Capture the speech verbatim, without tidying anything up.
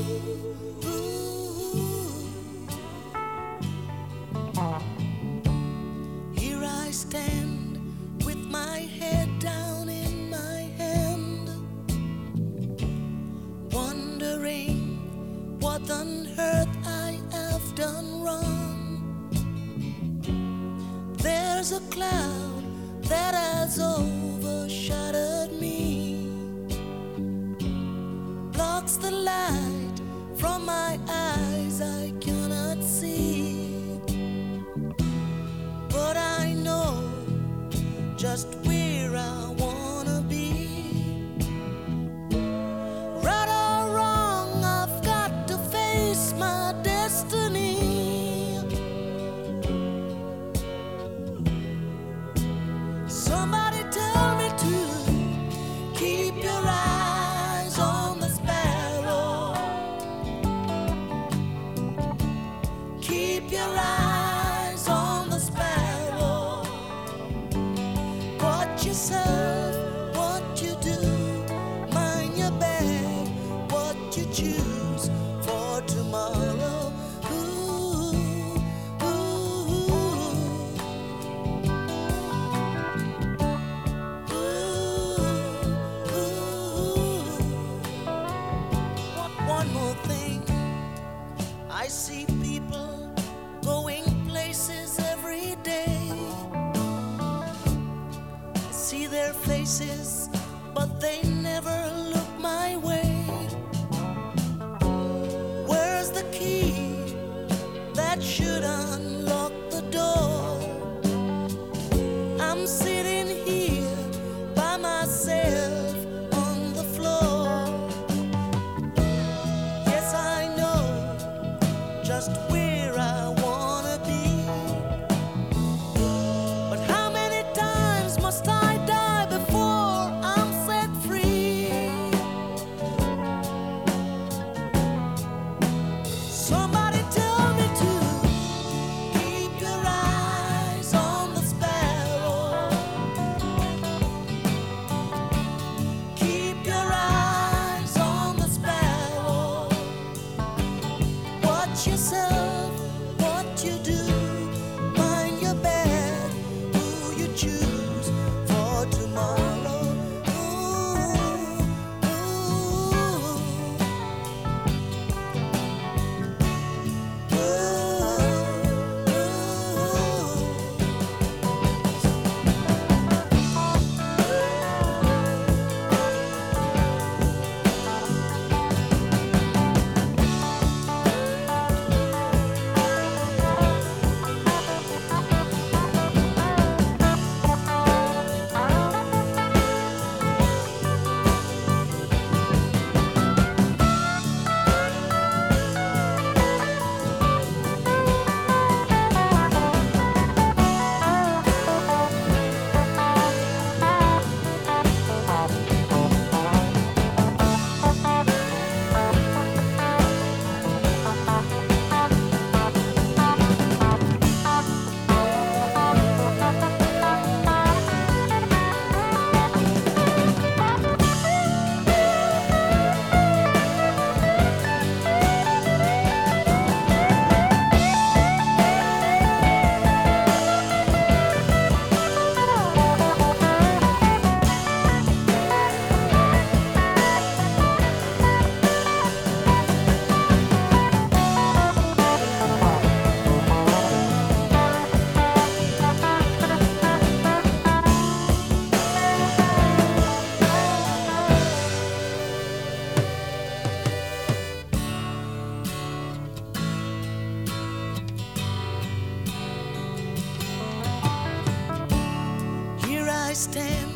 Here I stand with my head down in my hand, wondering what on earth I have done wrong. There's a cloud that has overshadowed me, blocks the light from my eyes, I cannot see. But I know just where I wanna be. Right or wrong, I've got to face my destiny. Somebody tell me to keep your eyes on the sparrow. Keep your eyes on the sparrow. Watch yourself, what you do, mind your bag, what you choose for tomorrow. Ooh, ooh, ooh, ooh. One more thing, I see people going places every day. I see their faces, but they never look my way. Where's the key that should unlock the door? I'm sitting here by myself on the floor. Yes, I know just where I wanna be. But how many times must I die before I'm set free? Somebody tell me to keep your eyes on the sparrow. Keep your eyes on the sparrow. Watch yourself, what you do, mind your bag, who you choose for tomorrow. Ooh, ooh, Here I stand